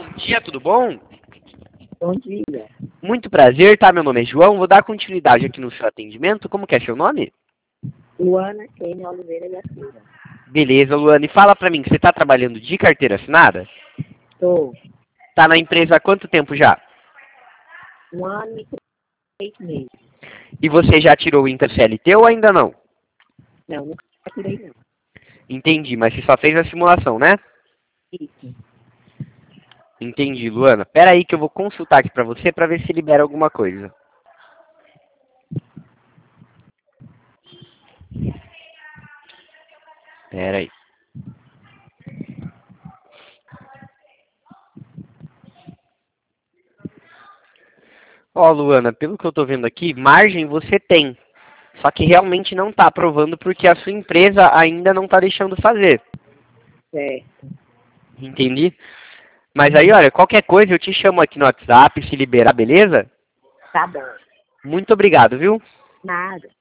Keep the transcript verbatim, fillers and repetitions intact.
dia, tudo bom? Bom dia. Muito prazer, tá? Meu nome é João, vou dar continuidade aqui no seu atendimento. Como que é seu nome? Luana Kênia Oliveira da Silva. Beleza, Luana. E fala pra mim, você tá trabalhando de carteira assinada? Estou Tá na empresa há quanto tempo já? um ano e três meses. E você já tirou o Inter C L T ou ainda não? Não, nunca tirei não. Entendi, mas você só fez a simulação, né? Isso. Entendi, Luana. Pera aí que eu vou consultar aqui pra você pra ver se libera alguma coisa. Pera aí. Ó, Luana, pelo que eu tô vendo aqui, margem você tem. Só que realmente não tá aprovando porque a sua empresa ainda não tá deixando fazer. Certo. Entendi? Mas aí, olha, qualquer coisa eu te chamo aqui no WhatsApp, se liberar, beleza? Tá bom. Muito obrigado, viu? Nada.